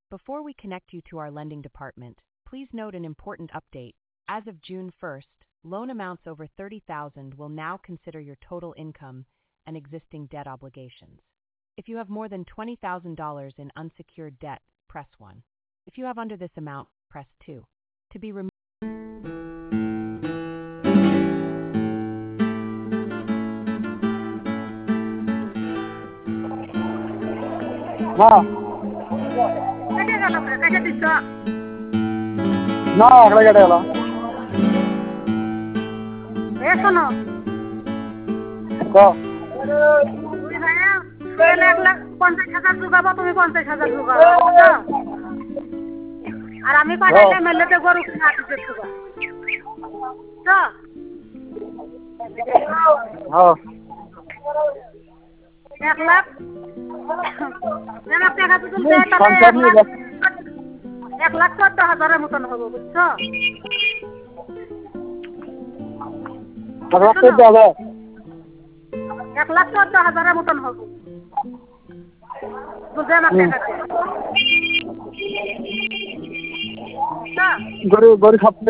Before we connect you to our lending department, please note an important update. As of June 1st, loan amounts over $30,000 will now consider your total income and existing debt obligations. If you have more than $20,000 in unsecured debt, press 1. If you have under this amount, press 2. To be removed. না আগে কেটে গেল শোনো এক লাখ 50,000 ঢুকাবো, তুমি 50,000 ঢুকাবো আর আমি পাঠাইলে মেলেতে গরু কিনা দিতে ঢুকা এক লাখ টাকা তুলতে তাহলে 1,14,000 মতন হবো, বুঝছো? 1,14,000 মতন হবো বুঝে আমার টাকা গরু গরু সব